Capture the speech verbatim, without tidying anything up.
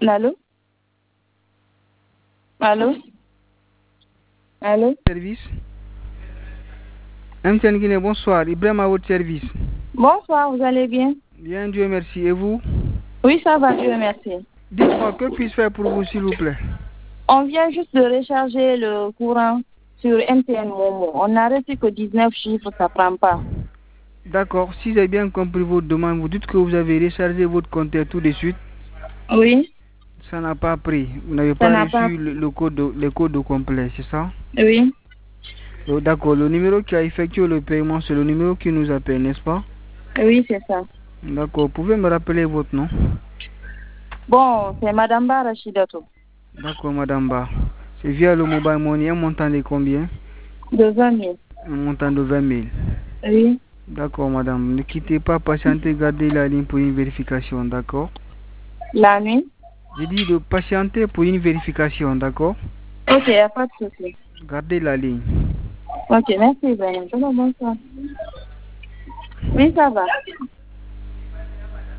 Allô? Allô? Allô? Service. M T N Guinée, bonsoir. Ibrahim à votre service. Bonsoir, vous allez bien? Bien, Dieu merci. Et vous? Oui, ça va, Dieu merci. Dites-moi, que puis-je faire pour vous, s'il vous plaît? On vient juste de recharger le courant sur M T N Momo. On n'a reçu que dix-neuf chiffres, ça prend pas. D'accord. Si j'ai bien compris votre demande, vous dites que vous avez rechargé votre compteur tout de suite. Oui, Ça n'a pas pris. Vous n'avez ça pas n'a pas. reçu le, le code, le code complet, c'est ça? Oui, Donc, d'accord. Le numéro qui a effectué le paiement, c'est le numéro qui nous appelle, n'est-ce pas? oui, c'est ça. D'accord. Vous pouvez me rappeler votre nom? Bon, c'est Madame Barachidato. D'accord, Madame Ba. C'est via le mobile money, un montant de combien? De vingt mille. Un montant de vingt mille. Oui. D'accord, madame. Ne quittez pas, patientez, gardez la ligne pour une vérification, d'accord? La nuit? J'ai dit de patienter pour une vérification, d'accord? Ok, il n'y a pas de souci. Gardez la ligne. Ok, merci, Ibrahim. Bonsoir. Oui, ça va.